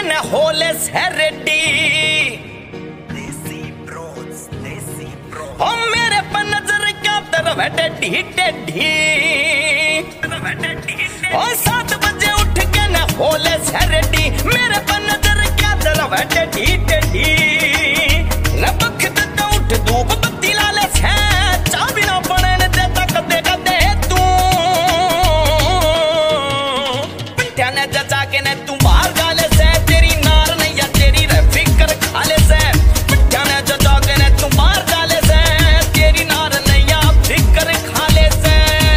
के न होले से रेडी ओ मेरे पर नजर क्या तरफ है ढी ढी ओ 7 बजे उठ के न होले से रेडी मेरे पर नजर क्या तरफ है ढी ढी रबक तक उठ धूप बत्ती लाले से चाबी ना पड़े न देता कदे कदे तू पिट्या ने जचा के न तू बाहर गाले से तेरी नार नहीं या तेरी फिकर खाले से पिट्या ने जचा के न तू बाहर गाले से तेरी नार नहीं या फिकर खाले से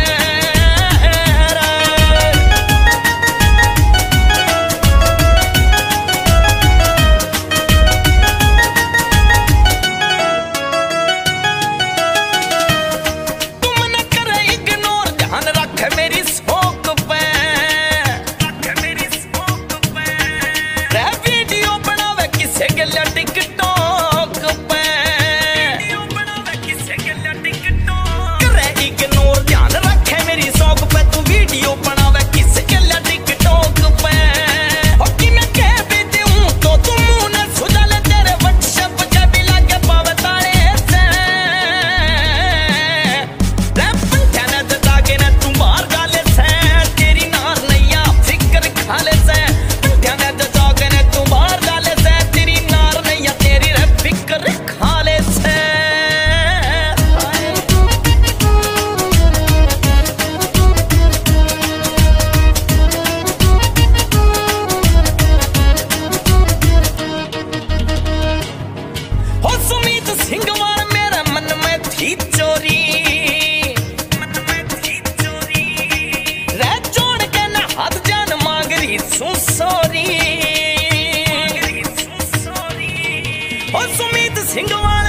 तुम न करे इग्नोर ध्यान रख मेरी सोक पे रे वीडियो बनावे किसे गले टिकटॉक पे करे इग्नोर ध्यान रखे मेरी सोक पे तू वीडियो बनावे किसे गले टिकटॉक पे हो कि मैं कह भी दूं तो तू मुंह न सुझा ले तेरे व्हाट्सएप के भी लागे पावे तारे से रे पंठा ने जता के न तू मार गाले से तेरी नार नैया फिकर खाले से पंठा ने जता के न तू मार गाले से तेरी नार नैया तेरी रे फिकर खाले से हो सुमीत सिंह वार मेरे मन में थी चोरी रे जोड़ के न हाथ जान मांग रही सू सॉरी हो सुमीत सिंह वार